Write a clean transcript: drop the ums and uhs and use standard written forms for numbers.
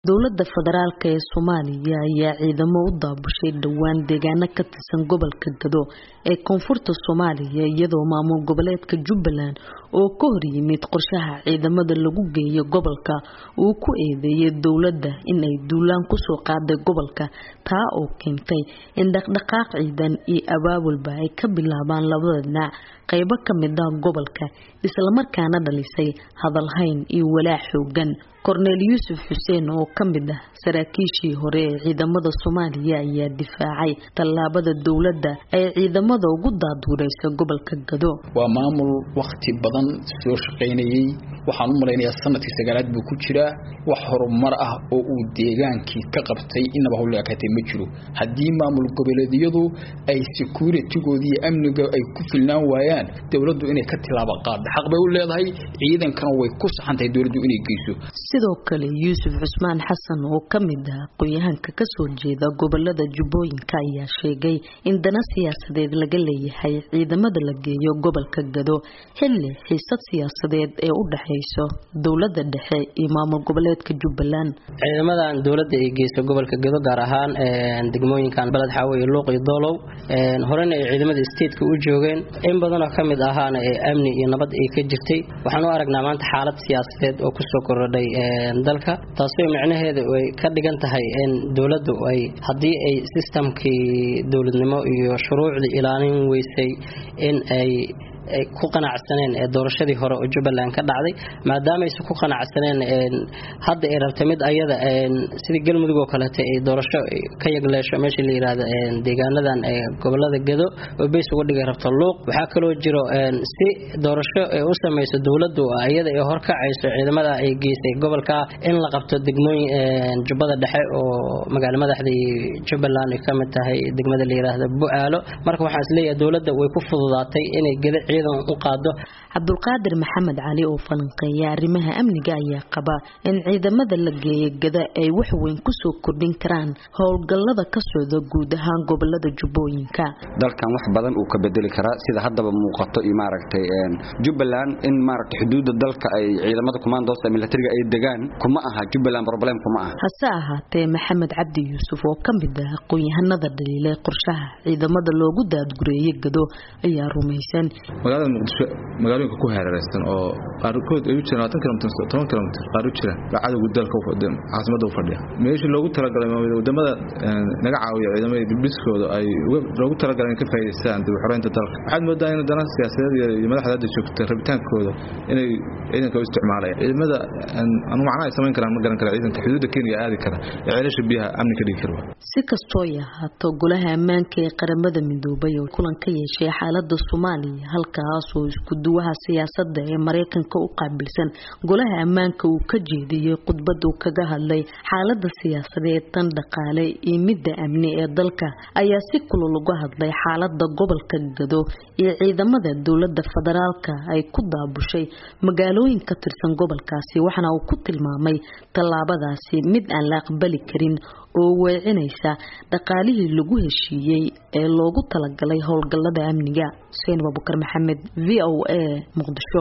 dowladda federaalka ee Soomaaliya ayaa ciidamo u daabushay dhawaan deegaano ka tirsan gobolka Gado ee koonfurta Soomaaliya iyadoo maamul goboleedka Jubbaland oo ka hor yimid qorshaha ciidamada lagu geeyo gobolka uu ku eedeeyay dowladda in ay duulaan ku soo qaaday gobolka taa oo keentay in dhaqdhaqaaq ciidan iyo abaabulba ay ka bilaabaan labada dhinac qaybo ka mid ah gobolka isla markaana dhalisay hadal hayn iyo walaac xoogan Cornel Yusuf Hussein oo kamid ah saraakiishii hore ee ciidamada Soomaaliya ayaa difaacay tallaabada dowladda ay ciidamada ugu daadurayso gobolka Gado waa maamul waqti badan soo shaqeynayay waxaan u maleynayaa sanadkii sagaalaad buu ku jiraa wax horumar ah oo uu deegaankii ka qabtay inaba howlo akatay ma jiro hadii maamul goboleedyadu ay security-goodii amniga ay ku filnaan waayaan dowladdu inay ka tilaabo qaad xaq bay u leedahay ciidankana way ku saxantay dowladdu inay geyso sidoo kale Yusuf Usman Xasan oo kamid ah qoyahanka ka soo jeeda gobolada Jubbooyinka ayaa sheegay in dana siyaasadeed laga leeyahay ciidamada la geeyo gobolka Gado xilli xiisad siyaasadeed ee u dhaxayso dowladda dhexe iyo maamul goboleedka Jubbaland ciidamadan dowladda ay geyso gobolka Gado gaar ahaan degmooyinkan balad xaway luuq iyo doolow horena ay ciidamada state-ka u joogeen in badan oo kamid ahaana ee amni iyo nabad ay ka jirtay waxaan u aragnaa maanta xaalad siyaasadeed oo ku soo kordhay dalka taasoo macnaheedu ay ka dhigan tahay in dawladdu ay hadii ay systemkii dawladnimo iyo shuruucda ilaalin weysay in ay ku qanacsaneen doorashadii hore oo Jubbaland ka dhacday maadaama ay ku qanacsaneen hadda ay rabtay mid ayada sidii galmudug oo kale ay doorasho ka yagleesho meeshii la yiraahdo deegaanadan gobolada Gado oo bees uga dhigay rabto luuq waxa kale oo jiro si doorasho ay u sameeyso dawladdu ayada ay horkacayso ciidamada ay geysay gobolka in la qabto degmooyin Jubbada Dhexe oo magaalada madaxdii Jubbaland ka mid tahay degmada la yiraahdo Bu'aalo marka waxa isleeyahay dawladda way ku fududaatay inay Gado u qaado Abdulqaadir Maxamed Cali oo falanqeeya arrimaha amniga ayaa qaba in ciidamada la geeyo Gado ay wax weyn ku soo kordhin karaan howlgallada ka socda guud ahaan gobolada Jubbooyinka dalkan wax badan uu ka bedeli karaa sida haddaba muuqato iyo maaragtay Jubbaland in maaragtay xuduudda dalka ay ciidamada commandos militariga ay degaan kuma aha Jubbaland problem kuma aha hase ahaatee Maxamed Cabdi Yuusuf oo kamid ah qoyahanada dhaliilay qorshaha ciidamada loogu daadgureeyay Gado ayaa rumaysan magaalada Muqdisho magaalooyinka ku hareeraysan oo qaarkood ay u jiraan 10 km qaar u jiraan cadawga dalka u fadhiya caasimada u fadhiya meeshii loogu talagalay wadamada naga caawiya ciidamada dibdhiskooda ay loogu talagalay in ka faa'iideystaan dib u xoreynta dalka waxaad moodaa in dana siyaasadeed iyo madaxda hadda joogta rabitaankooda inay ciidanka u isticmaalayaan ciidamada anu macna ay sameyn karaan ma garan kara ciidanka xuduudda Kenya aadi kara ceelasha biyaha amni ka dhigi kara si kastoo yahaato golaha ammaanka ee qaramada midoobay oo kulan ka yeeshay xaaladda Soomaaliya halkaas oo isku duwaha siyaasadda ee Mareykanka u qaabilsan golaha ammaanka uu ka jeediyay khudbad uu kaga hadlay xaaladda siyaasadeed tan dhaqaale iyo midda amni ee dalka ayaa si kulul uga hadlay xaaladda gobolka Gado iyo ciidamada dowladda federaalka ay ku daabushay magaalooyin ka tirsan gobolkaasi waxana uu ku tilmaamay tallaabadaasi mid aan la aqbali karin oo weecinaysa dhaqaalihii lagu heshiiyay ee loogu talagalay howlgallada amniga Hussein Abubakar Maxamed VOA Muqdisho